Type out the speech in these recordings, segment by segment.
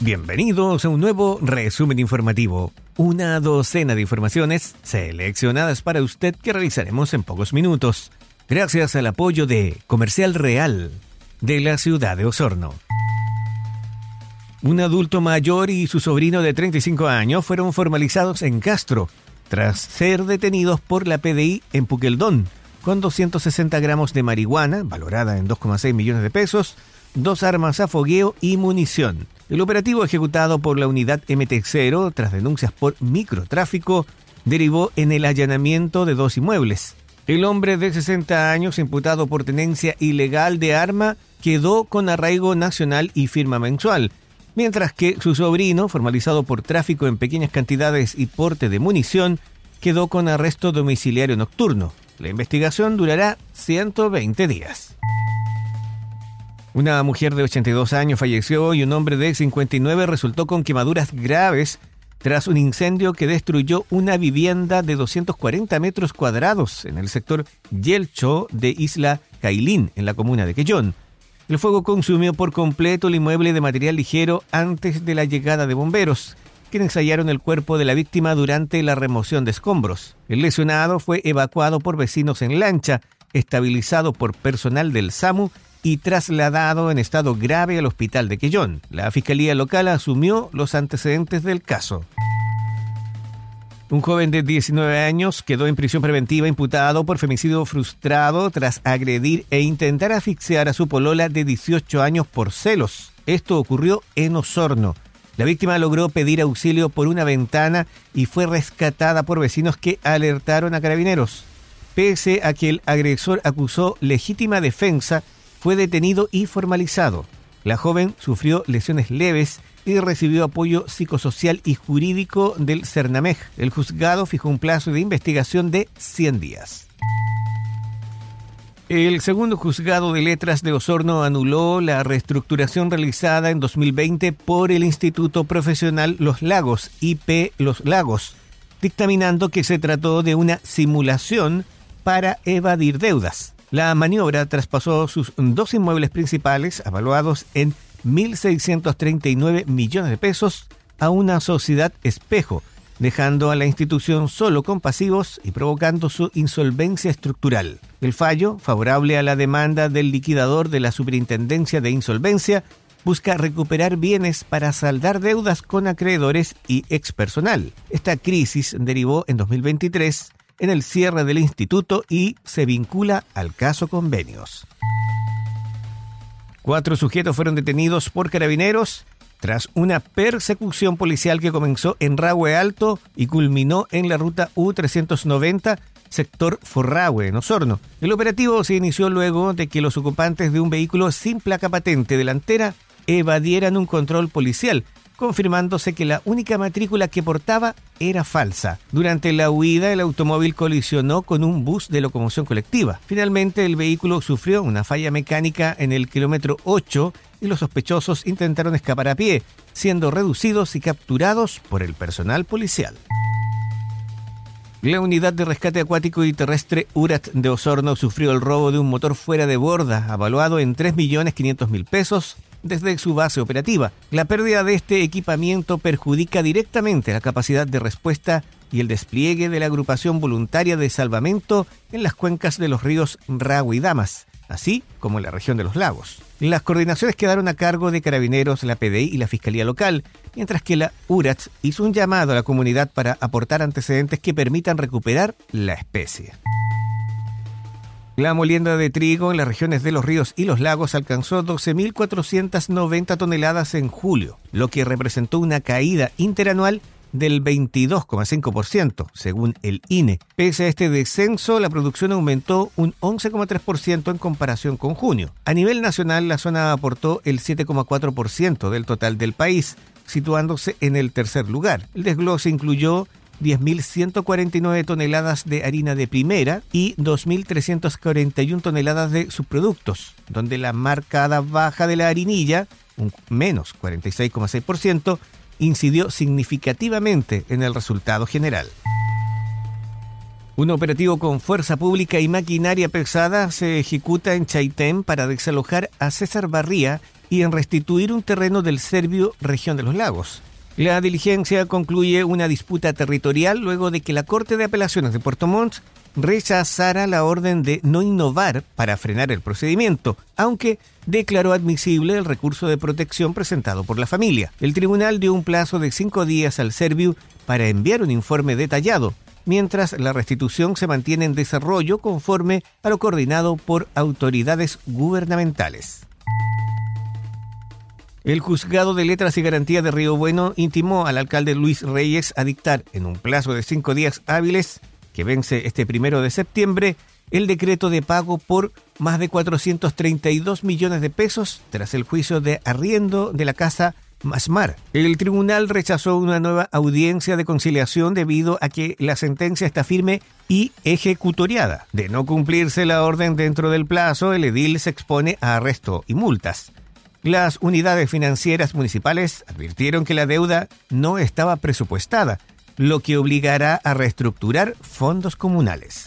Bienvenidos a un nuevo resumen informativo. Una docena de informaciones seleccionadas para usted que realizaremos en pocos minutos, gracias al apoyo de Comercial Real de la ciudad de Osorno. Un adulto mayor y su sobrino de 35 años fueron formalizados en Castro tras ser detenidos por la PDI en Puqueldón con 260 gramos de marihuana, valorada en 2,6 millones de pesos, 2 armas a fogueo y munición. El operativo ejecutado por la unidad MT0 tras denuncias por microtráfico derivó en el allanamiento de 2 inmuebles. El hombre de 60 años, imputado por tenencia ilegal de arma, quedó con arraigo nacional y firma mensual, mientras que su sobrino, formalizado por tráfico en pequeñas cantidades y porte de munición, quedó con arresto domiciliario nocturno. La investigación durará 120 días. Una mujer de 82 años falleció y un hombre de 59 resultó con quemaduras graves tras un incendio que destruyó una vivienda de 240 metros cuadrados en el sector Yelcho de Isla Cailín, en la comuna de Quellón. El fuego consumió por completo el inmueble de material ligero antes de la llegada de bomberos, quienes hallaron el cuerpo de la víctima durante la remoción de escombros. El lesionado fue evacuado por vecinos en lancha, estabilizado por personal del SAMU y trasladado en estado grave al hospital de Quellón. La Fiscalía Local asumió los antecedentes del caso. Un joven de 19 años quedó en prisión preventiva imputado por femicidio frustrado tras agredir e intentar asfixiar a su polola de 18 años por celos. Esto ocurrió en Osorno. La víctima logró pedir auxilio por una ventana y fue rescatada por vecinos que alertaron a carabineros. Pese a que el agresor acusó legítima defensa, fue detenido y formalizado. La joven sufrió lesiones leves y recibió apoyo psicosocial y jurídico del CERNAMEJ. El juzgado fijó un plazo de investigación de 100 días. El segundo juzgado de letras de Osorno anuló la reestructuración realizada en 2020 por el Instituto Profesional Los Lagos, IP Los Lagos, dictaminando que se trató de una simulación para evadir deudas. La maniobra traspasó sus 2 inmuebles principales, evaluados en 1.639 millones de pesos, a una sociedad espejo, dejando a la institución solo con pasivos y provocando su insolvencia estructural. El fallo, favorable a la demanda del liquidador de la Superintendencia de Insolvencia, busca recuperar bienes para saldar deudas con acreedores y expersonal. Esta crisis derivó en 2023 en el cierre del instituto y se vincula al caso Convenios. 4 sujetos fueron detenidos por carabineros tras una persecución policial que comenzó en Rahue Alto y culminó en la ruta U390, sector Forrahue, en Osorno. El operativo se inició luego de que los ocupantes de un vehículo sin placa patente delantera evadieran un control policial, confirmándose que la única matrícula que portaba era falsa. Durante la huida, el automóvil colisionó con un bus de locomoción colectiva. Finalmente, el vehículo sufrió una falla mecánica en el kilómetro 8 y los sospechosos intentaron escapar a pie, siendo reducidos y capturados por el personal policial. La unidad de rescate acuático y terrestre URAT de Osorno sufrió el robo de un motor fuera de borda, avaluado en 3.500.000 pesos, desde su base operativa. La pérdida de este equipamiento perjudica directamente la capacidad de respuesta y el despliegue de la agrupación voluntaria de salvamento en las cuencas de los ríos Rahue y Damas, así como en la región de los lagos. Las coordinaciones quedaron a cargo de Carabineros, la PDI y la Fiscalía Local, mientras que la URAT hizo un llamado a la comunidad para aportar antecedentes que permitan recuperar la especie. La molienda de trigo en las regiones de los ríos y los lagos alcanzó 12.490 toneladas en julio, lo que representó una caída interanual del 22,5%, según el INE. Pese a este descenso, la producción aumentó un 11,3% en comparación con junio. A nivel nacional, la zona aportó el 7,4% del total del país, situándose en el tercer lugar. El desglose incluyó 10.149 toneladas de harina de primera y 2.341 toneladas de subproductos, donde la marcada baja de la harinilla, un menos 46,6%, incidió significativamente en el resultado general. Un operativo con fuerza pública y maquinaria pesada se ejecuta en Chaitén para desalojar a César Barría, y en restituir un terreno del Servio, región de los Lagos. La diligencia concluye una disputa territorial luego de que la Corte de Apelaciones de Puerto Montt rechazara la orden de no innovar para frenar el procedimiento, aunque declaró admisible el recurso de protección presentado por la familia. El tribunal dio un plazo de 5 días al Serviu para enviar un informe detallado, mientras la restitución se mantiene en desarrollo conforme a lo coordinado por autoridades gubernamentales. El Juzgado de Letras y Garantía de Río Bueno intimó al alcalde Luis Reyes a dictar en un plazo de 5 días hábiles, que vence este 1 de septiembre, el decreto de pago por más de 432 millones de pesos tras el juicio de arriendo de la casa Masmar. El tribunal rechazó una nueva audiencia de conciliación debido a que la sentencia está firme y ejecutoriada. De no cumplirse la orden dentro del plazo, el edil se expone a arresto y multas. Las unidades financieras municipales advirtieron que la deuda no estaba presupuestada, lo que obligará a reestructurar fondos comunales.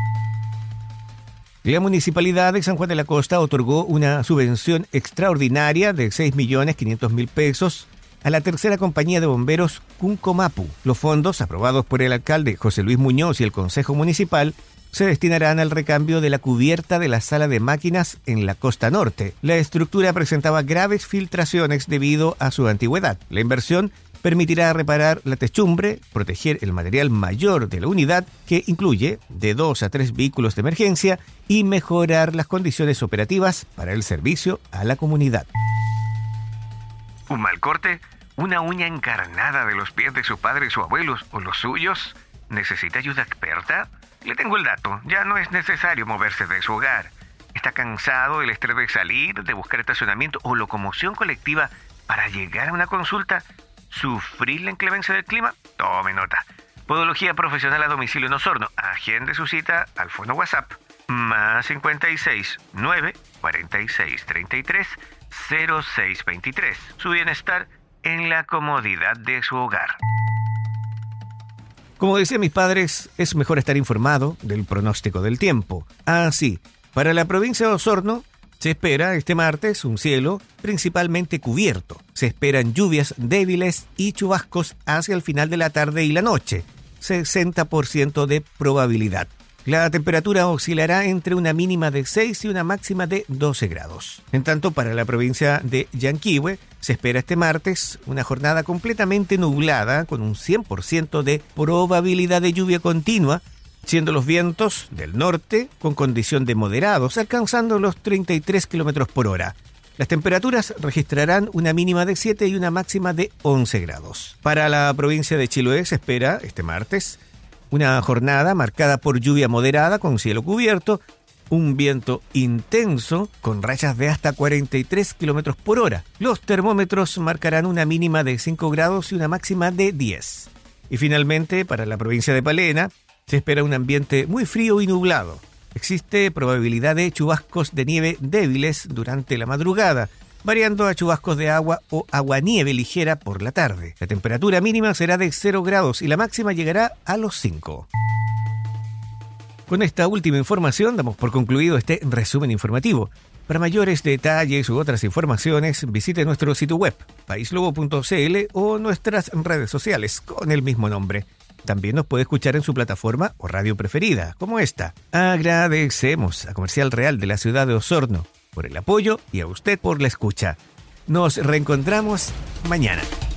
La Municipalidad de San Juan de la Costa otorgó una subvención extraordinaria de 6.500.000 pesos a la tercera compañía de bomberos Cuncomapu. Los fondos, aprobados por el alcalde José Luis Muñoz y el Consejo Municipal, se destinarán al recambio de la cubierta de la sala de máquinas en la costa norte. La estructura presentaba graves filtraciones debido a su antigüedad. La inversión permitirá reparar la techumbre, proteger el material mayor de la unidad, que incluye de 2 a 3 vehículos de emergencia, y mejorar las condiciones operativas para el servicio a la comunidad. ¿Un mal corte? ¿Una uña encarnada de los pies de su padre, su abuelos o los suyos? ¿Necesita ayuda experta? Le tengo el dato, ya no es necesario moverse de su hogar. ¿Está cansado del estrés de salir, de buscar estacionamiento o locomoción colectiva para llegar a una consulta? ¿Sufrir la inclemencia del clima? Tome nota. Podología profesional a domicilio en Osorno. Agende su cita al fono WhatsApp más 56 9 46 33 06 23. Su bienestar en la comodidad de su hogar. Como decían mis padres, es mejor estar informado del pronóstico del tiempo. Así, para la provincia de Osorno, se espera este martes un cielo principalmente cubierto. Se esperan lluvias débiles y chubascos hacia el final de la tarde y la noche. 60% de probabilidad. La temperatura oscilará entre una mínima de 6 y una máxima de 12 grados. En tanto, para la provincia de Yanquihue, se espera este martes una jornada completamente nublada con un 100% de probabilidad de lluvia continua, siendo los vientos del norte con condición de moderados, alcanzando los 33 kilómetros por hora. Las temperaturas registrarán una mínima de 7 y una máxima de 11 grados. Para la provincia de Chiloé se espera este martes una jornada marcada por lluvia moderada con cielo cubierto, un viento intenso con rachas de hasta 43 kilómetros por hora. Los termómetros marcarán una mínima de 5 grados y una máxima de 10. Y finalmente, para la provincia de Palena, se espera un ambiente muy frío y nublado. Existe probabilidad de chubascos de nieve débiles durante la madrugada, variando a chubascos de agua o aguanieve ligera por la tarde. La temperatura mínima será de 0 grados y la máxima llegará a los 5. Con esta última información damos por concluido este resumen informativo. Para mayores detalles u otras informaciones, visite nuestro sitio web, paislobo.cl, o nuestras redes sociales con el mismo nombre. También nos puede escuchar en su plataforma o radio preferida, como esta. Agradecemos a Comercial Real de la ciudad de Osorno por el apoyo y a usted por la escucha. Nos reencontramos mañana.